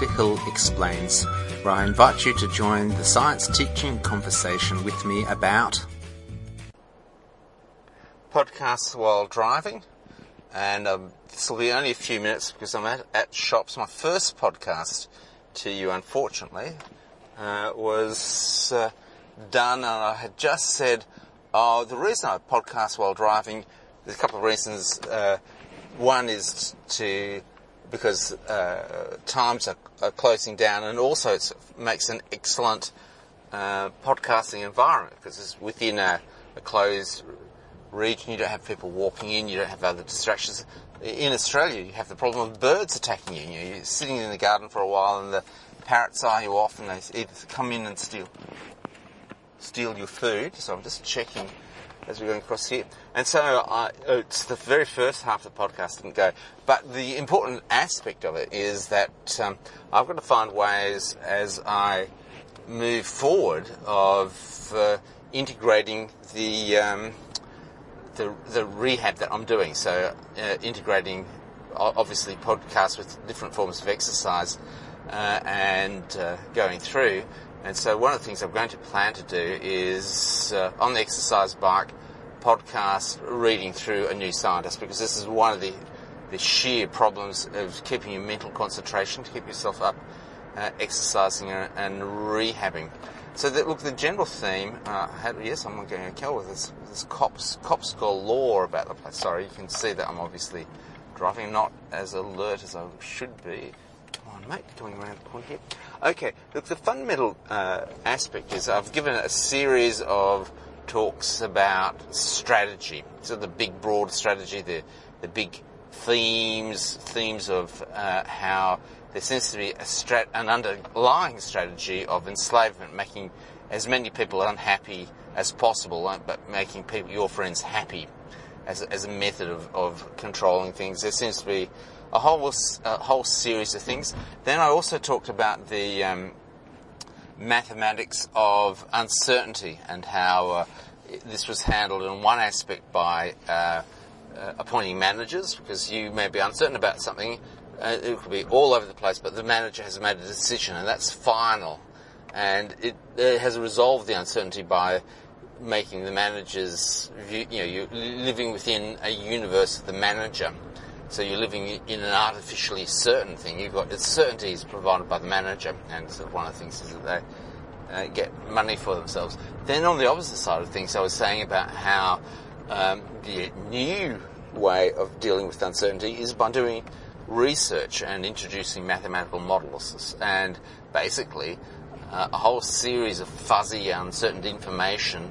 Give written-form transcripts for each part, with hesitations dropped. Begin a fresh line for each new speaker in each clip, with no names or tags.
Dr. Hill Explains, where I invite you to join the science teaching conversation with me about podcasts while driving. And this will be only a few minutes because I'm at shops. My first podcast to you, unfortunately, was done, and I had just said, the reason I podcast while driving, there's a couple of reasons. One is because times are closing down, and also it makes an excellent podcasting environment because it's within a closed region. You don't have people walking in, you don't have other distractions. In Australia, you have the problem of birds attacking you. You're sitting in the garden for a while and the parrots eye you off and they either come in and steal your food. So I'm just checking as we're going across here. And so it's the very first half of the podcast didn't go. But the important aspect of it is that I've got to find ways as I move forward of integrating the rehab that I'm doing. So integrating, obviously, podcasts with different forms of exercise and going through. And so one of the things I'm going to plan to do is, on the exercise bike, podcast reading through A New Scientist, because this is one of the sheer problems of keeping your mental concentration, to keep yourself up, exercising and rehabbing. So the general theme, yes, I'm going to kill with this cops galore about the place. Sorry, you can see that I'm obviously driving, not as alert as I should be. Come on, mate, coming around the corner here. Okay, look, the fundamental aspect is I've given a series of talks about strategy. So the big, broad strategy, the big themes of how there seems to be an underlying strategy of enslavement, making as many people unhappy as possible, but making your friends happy as a method of controlling things. There seems to be a whole series of things. Then I also talked about the mathematics of uncertainty and how this was handled in one aspect by appointing managers, because you may be uncertain about something. It could be all over the place, but the manager has made a decision, and that's final. And it has resolved the uncertainty by making the manager's view, you're living within a universe of the manager. So you're living in an artificially certain thing. You've got its certainties provided by the manager, and so one of the things is that they get money for themselves. Then on the opposite side of things, I was saying about how the new way of dealing with uncertainty is by doing research and introducing mathematical models, and basically a whole series of fuzzy, uncertain information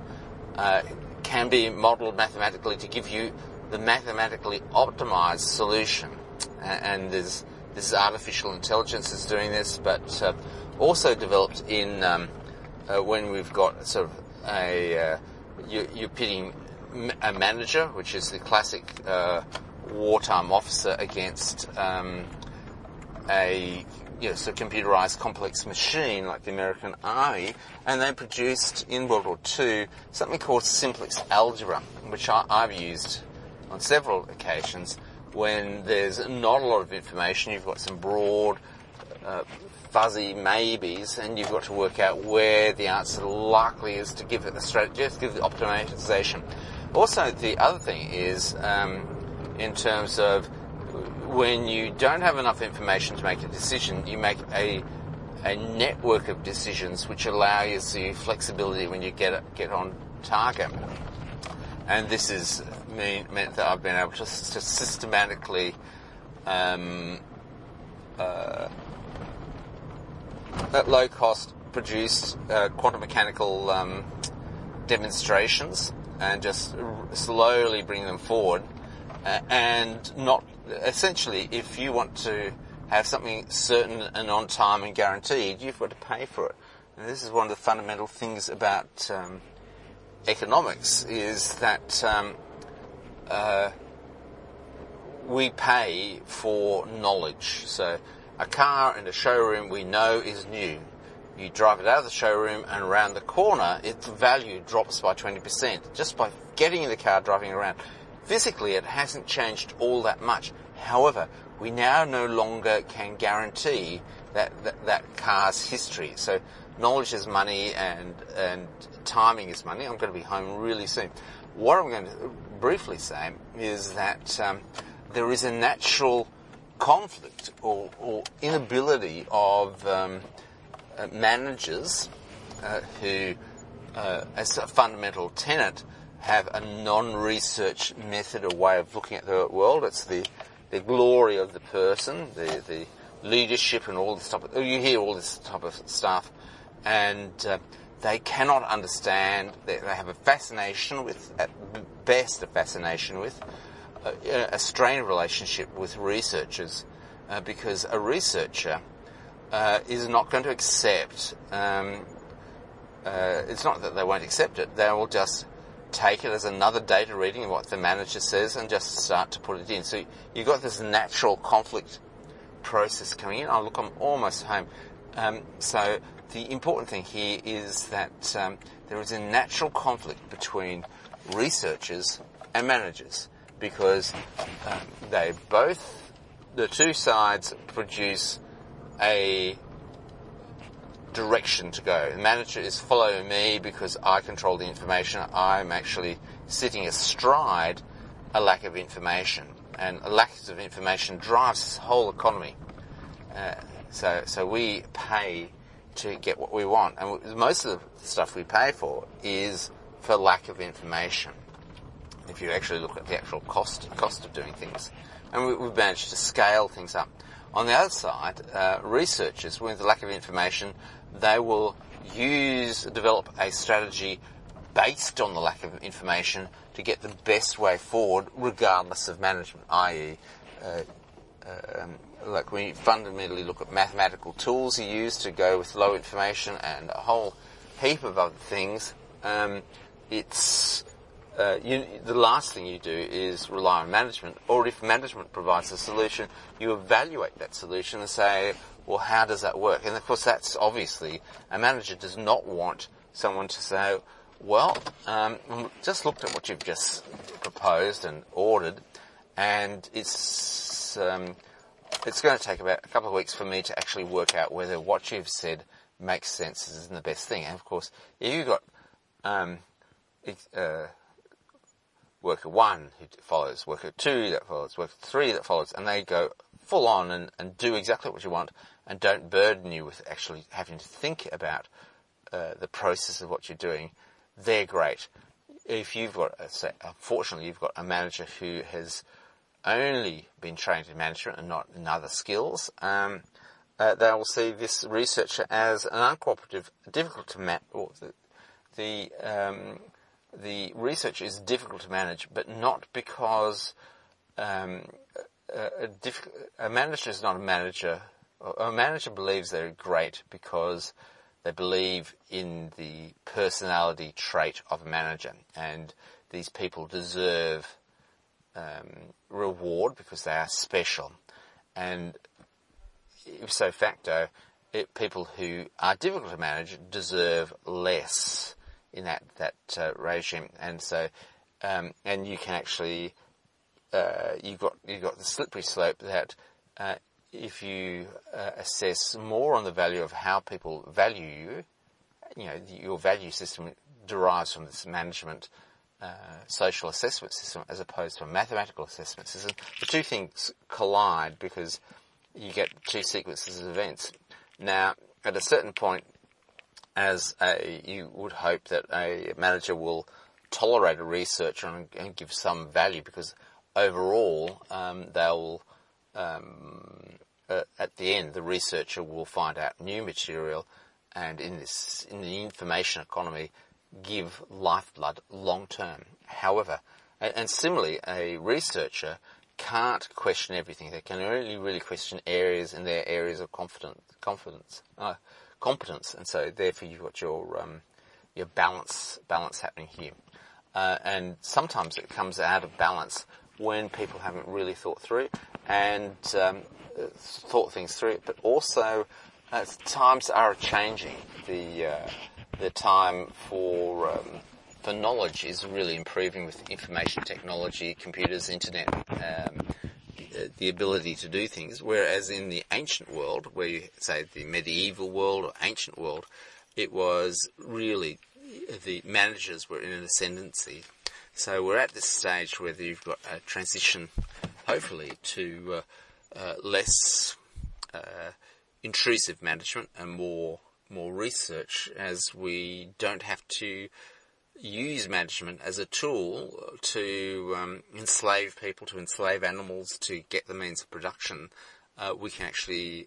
can be modelled mathematically to give you the mathematically optimized solution. And this is artificial intelligence is doing this, but also developed in when we've got sort of you're pitting a manager, which is the classic wartime officer, against a computerized complex machine like the American Army, and they produced in World War II something called simplex algebra, which I've used on several occasions when there's not a lot of information. You've got some broad, fuzzy maybes, and you've got to work out where the answer likely is to give it the strategy, to give the optimization. Also, the other thing is, in terms of when you don't have enough information to make a decision, you make a network of decisions which allow you the flexibility when you get on target. And this is meant that I've been able to systematically at low cost produce quantum mechanical demonstrations and just slowly bring them forward, and not essentially, if you want to have something certain and on time and guaranteed, you've got to pay for it. And this is one of the fundamental things about economics, is that we pay for knowledge. So a car in a showroom we know is new. You drive it out of the showroom and around the corner, its value drops by 20% just by getting in the car, driving around. Physically, it hasn't changed all that much. However, we now no longer can guarantee that car's history. So knowledge is money, and timing is money. I'm going to be home really soon. What I'm going to briefly say is that there is a natural conflict or inability of managers who, as a fundamental tenet, have a non-research method or way of looking at the world. It's the glory of the person, the leadership and all this stuff. You hear all this type of stuff, and they cannot understand. They have a fascination with, at best, a strained relationship with researchers, because a researcher is not going to accept. It's not that they won't accept it; they will just take it as another data reading of what the manager says and just start to put it in. So you've got this natural conflict process coming in. Oh, look, I'm almost home. So the important thing here is that there is a natural conflict between researchers and managers, because the two sides produce a direction to go. The manager is follow me because I control the information. I'm actually sitting astride a lack of information, and a lack of information drives this whole economy. So we pay to get what we want, and most of the stuff we pay for is for lack of information. If you actually look at the actual cost of doing things, and we've managed to scale things up. On the other side, researchers with the lack of information, they will develop a strategy based on the lack of information to get the best way forward, regardless of management. I.e., like when you fundamentally look at mathematical tools you use to go with low information and a whole heap of other things, the last thing you do is rely on management, or if management provides a solution, you evaluate that solution and say, well, how does that work? And of course, that's obviously, a manager does not want someone to say, well, just looked at what you've just proposed and ordered, and it's going to take about a couple of weeks for me to actually work out whether what you've said makes sense, isn't the best thing. And of course, if you've got worker 1 who follows, worker 2 that follows, worker 3 that follows, and they go full on and do exactly what you want and don't burden you with actually having to think about the process of what you're doing, they're great. If you've got, unfortunately, you've got a manager who has only been trained in management and not in other skills, they will see this researcher as an uncooperative, difficult to manage. The research is difficult to manage, but not because a manager is not a manager. A manager believes they're great because they believe in the personality trait of a manager, and these people deserve reward because they are special. And ipso facto, people who are difficult to manage deserve less in that regime. And so, and you can actually, you've got the slippery slope that if you assess more on the value of how people value you, your value system derives from this management social assessment system as opposed to a mathematical assessment system. The two things collide because you get two sequences of events. Now, at a certain point, you would hope that a manager will tolerate a researcher and give some value, because overall they'll at the end the researcher will find out new material, and in the information economy, give lifeblood long term. However, and similarly, a researcher can't question everything. They can only really question areas in their areas of competence, and so therefore you've got your balance happening here. And sometimes it comes out of balance when people haven't really thought through and thought things through. But also, times are changing. The time for knowledge is really improving with information technology, computers, internet. the ability to do things, whereas in the ancient world, where you say the medieval world or ancient world, it was really the managers were in an ascendancy. So we're at this stage where you've got a transition, hopefully, to less intrusive management and more research, as we don't have to use management as a tool to enslave people, to enslave animals, to get the means of production. We can actually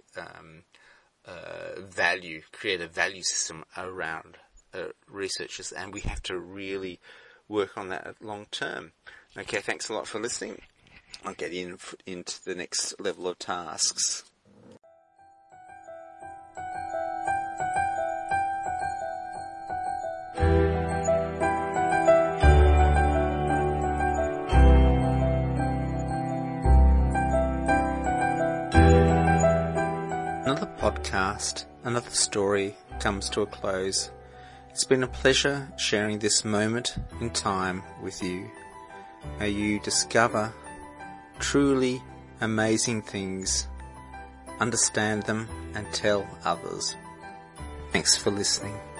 create a value system around researchers, and we have to really work on that long term. Okay, thanks a lot for listening. I'll get into the next level of tasks. Another podcast, another story comes to a close. It's been a pleasure sharing this moment in time with you. May you discover truly amazing things, understand them, and tell others. Thanks for listening.